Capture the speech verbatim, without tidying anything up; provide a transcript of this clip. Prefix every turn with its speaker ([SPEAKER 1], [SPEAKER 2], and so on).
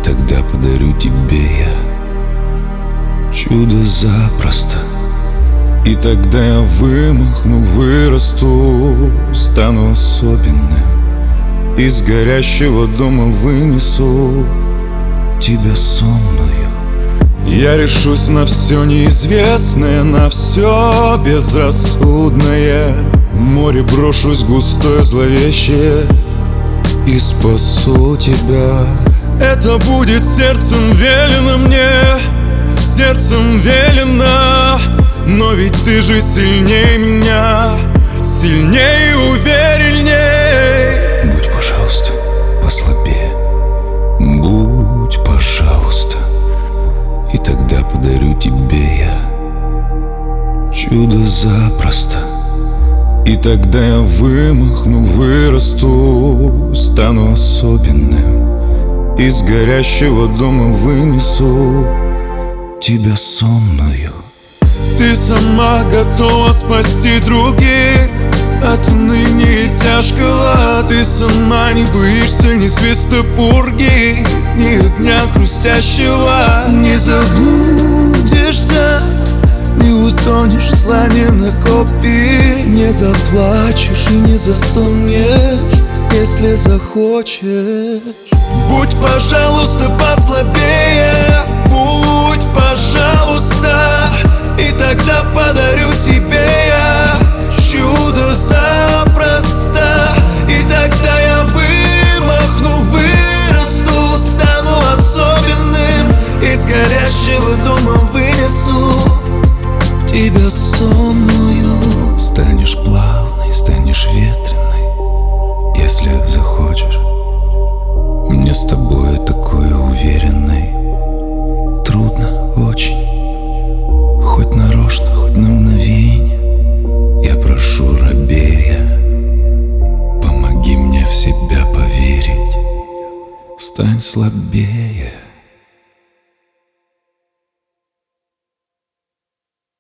[SPEAKER 1] тогда подарю тебе я чудо запросто. И тогда я вымахну, вырасту, стану особенным. Из горящего дома вынесу тебя сонную. Я решусь на все неизвестное, на все безрассудное. В море брошусь густое, зловещее и спасу тебя. Это будет сердцем велено мне, сердцем велено. Но ведь ты же сильнее меня, сильнее и уверенней. Будь, пожалуйста, послабее, будь, пожалуйста, и тогда подарю тебе я чудо запросто. И тогда я вымахну, вырасту, стану особенным. Из горящего дома вынесу тебя сонную.
[SPEAKER 2] Ты сама готова спасти других от уныния тяжкого. Ты сама не боишься ни свиста пурги, ни огня хрустящего. Не заблудишься, не утонешь в слане на копии. Не заплачешь и не застонешь, если захочешь. Будь, пожалуйста, послабее, будь, пожалуйста, и тогда подарю тебе я чудо запросто. И тогда я вымахну, вырасту, стану особенным. Из горящего дома вынесу тебя сонную.
[SPEAKER 1] Станешь плавной, станешь ветреной, если захочешь. Мне с тобой такой уверенной. Трудно очень, хоть нарочно, хоть на мгновенье. Я прошу, робея, помоги мне в себя поверить. Стань слабее.